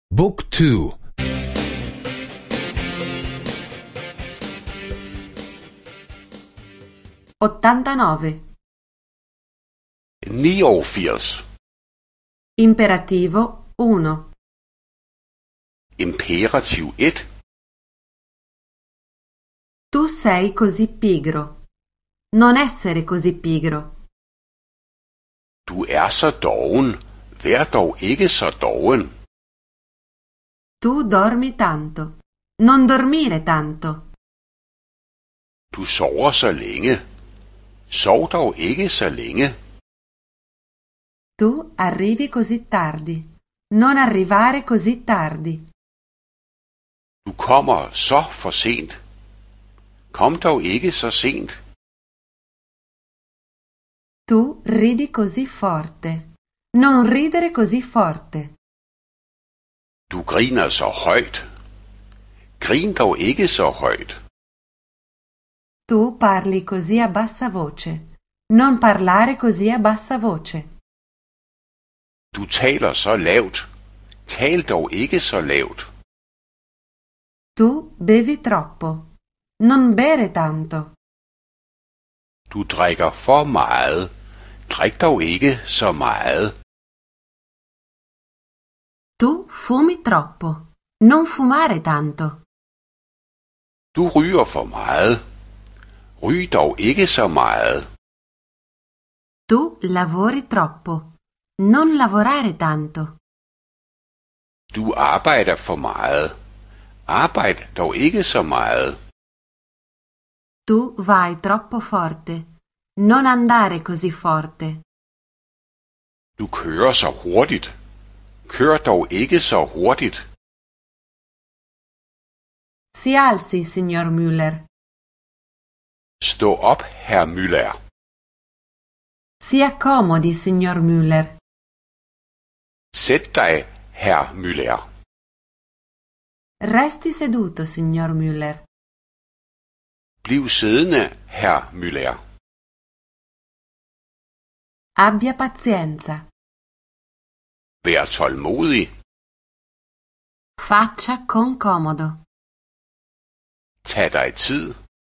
Book 2. 89. 89. Imperativo 1. Imperativ 1. Tu sei così pigro. Non essere così pigro. Du så doven. Vær dog ikke så doven. Tu dormi tanto. Non dormire tanto. Du sover så længe. Sov dog ikke så længe. Tu arrivi così tardi. Non arrivare così tardi. Du kommer så for sent. Kom dog ikke så sent. Tu ridi così forte. Non ridere così forte. Du griner så højt. Grin dog ikke så højt. Tu parli così a bassa voce. Non parlare così a bassa voce. Du taler så lavt. Tal dog ikke så lavt. Tu bevi troppo. Non bere tanto. Du drikker for meget. Drik dog ikke så meget. Tu fumi troppo. Non fumare tanto. Du ryger for meget. Ryg dog ikke så meget. Tu lavori troppo. Non lavorare tanto. Du arbejder for meget. Arbejd dog ikke så meget. Tu vai troppo forte. Non andare così forte. Du kører så hurtigt. Kør dog ikke så hurtigt. Si alzi, signor Müller. Stå op, herr Müller. Si accomodi, signor Müller. Sæt dig, herr Müller. Resti seduto, signor Müller. Bliv siddende, herr Müller. Abbia pazienza. Vær tålmodig. Faccia con comodo. Tag dig tid.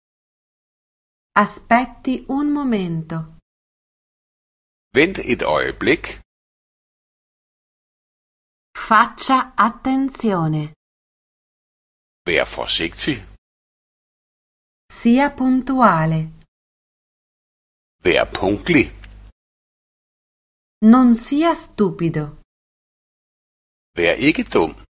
Aspetti un momento. Vent et øjeblik. Faccia attenzione. Vær forsigtig. Sia puntuale. Vær punktlig. Non sia stupido. Vær ikke dum.